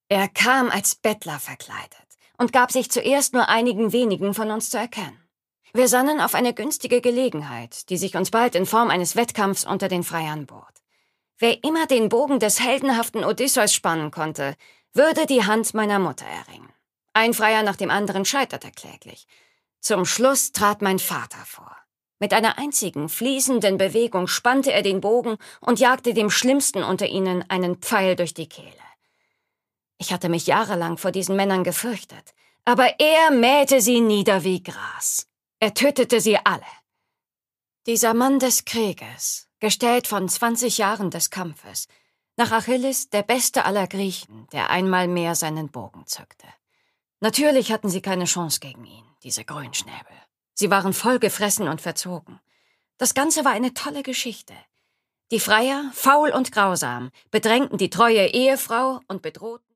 Er kam als Bettler verkleidet und gab sich zuerst nur einigen wenigen von uns zu erkennen. Wir sannen auf eine günstige Gelegenheit, die sich uns bald in Form eines Wettkampfs unter den Freiern bot. Wer immer den Bogen des heldenhaften Odysseus spannen konnte, würde die Hand meiner Mutter erringen. Ein Freier nach dem anderen scheiterte kläglich. Zum Schluss trat mein Vater vor. Mit einer einzigen, fließenden Bewegung spannte er den Bogen und jagte dem Schlimmsten unter ihnen einen Pfeil durch die Kehle. Ich hatte mich jahrelang vor diesen Männern gefürchtet, aber er mähte sie nieder wie Gras. Er tötete sie alle. Dieser Mann des Krieges, gestählt von 20 Jahren des Kampfes, nach Achilles der beste aller Griechen, der einmal mehr seinen Bogen zückte. Natürlich hatten sie keine Chance gegen ihn, diese Grünschnäbel. Sie waren vollgefressen und verzogen. Das Ganze war eine tolle Geschichte. Die Freier, faul und grausam, bedrängten die treue Ehefrau und bedrohten